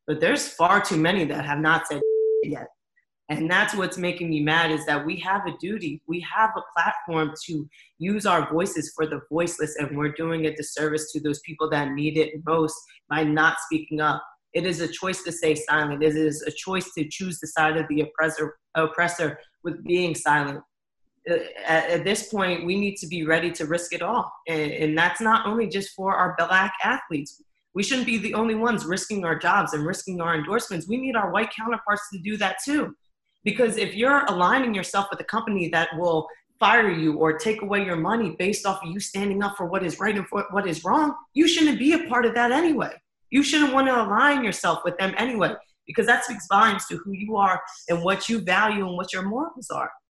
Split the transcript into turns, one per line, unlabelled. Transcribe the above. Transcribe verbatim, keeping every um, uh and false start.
but there's far too many that have not said yet. And that's what's making me mad, is that we have a duty. We have a platform to use our voices for the voiceless, and we're doing a disservice to those people that need it most by not speaking up. It is a choice to stay silent. It is a choice to choose the side of the oppressor, oppressor with being silent. At, at this point, we need to be ready to risk it all. And, and that's not only just for our Black athletes. We shouldn't be the only ones risking our jobs and risking our endorsements. We need our white counterparts to do that too. Because if you're aligning yourself with a company that will fire you or take away your money based off of you standing up for what is right and for what is wrong, you shouldn't be a part of that anyway. You shouldn't want to align yourself with them anyway, because that speaks volumes to who you are and what you value and what your morals are.